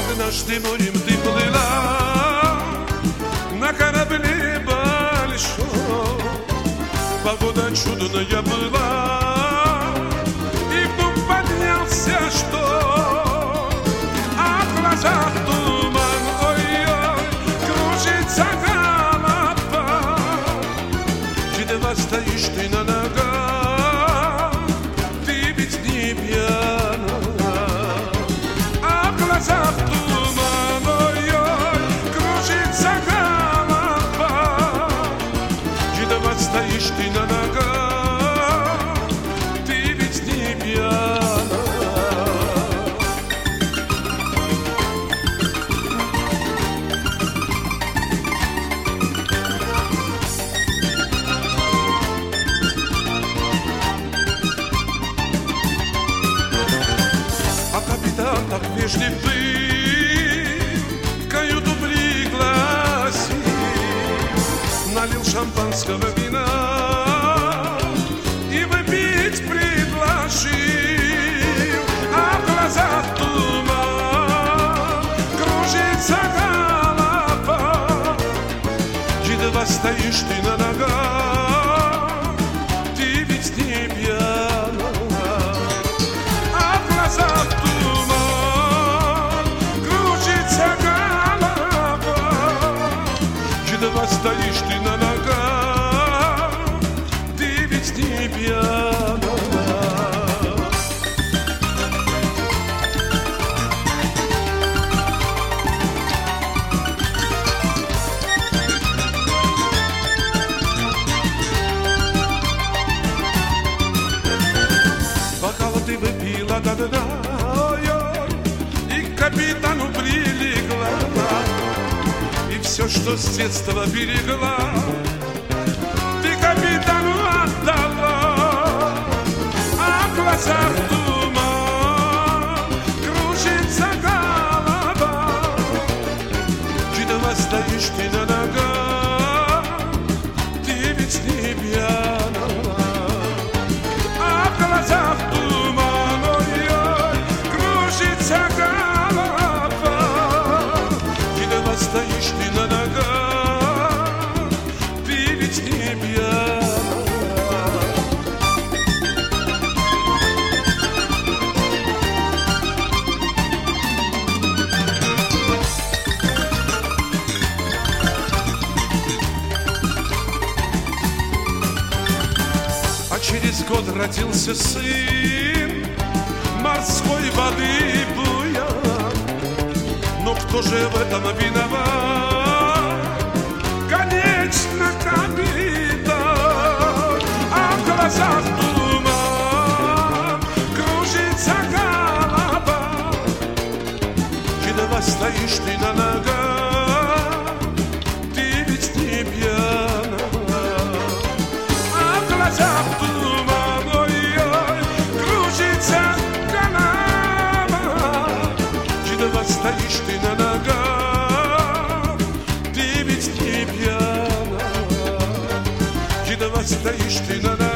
Однажды морем ты плыла на корабле большом, погода чудная была, и вдруг поднялся шторм, а в глазах туман, ой-ой, кружится голова. Едва стоишь ты на ногах, ты ведь не пьяна, а в глазах туман, ой-ой, кружится голова. Едва стоишь ты на ногах, ты ведь не пьяна. А капитан так вежлив был, в каюту пригласил, налил шампанского вина и выпить предложил. А в глазах туман, кружится голова. Едва стоишь ты на ногах, ты ведь не пьяна, а в глазах туман, кружится голова. Едва стоишь ты на ногах, ты ведь не пьяна. Бокал ты выпила до дна, ой-ой, и к капитану прилегла, и все, что с детства берегла, ты капитану отдала. А в глазах туман, кружится голова. Едва стоишь ты на ногах, ты ведь не пьяна, а в глазах туман, ой-ой, кружится голова. Едва стоишь ты на ногах, ты ведь не пьяна. А через год родился сын морской воды буян. Но кто же в этом виноват? Конечно, капитан. А в глазах туман, кружится голова. Едва стоишь ты на ногах, ты ведь не пьяна, а в глазах туман, ой-ой, кружится голова. Едва стоишь ты на ногах, ты ведь не пьяна. Едва стоишь ты на ногах.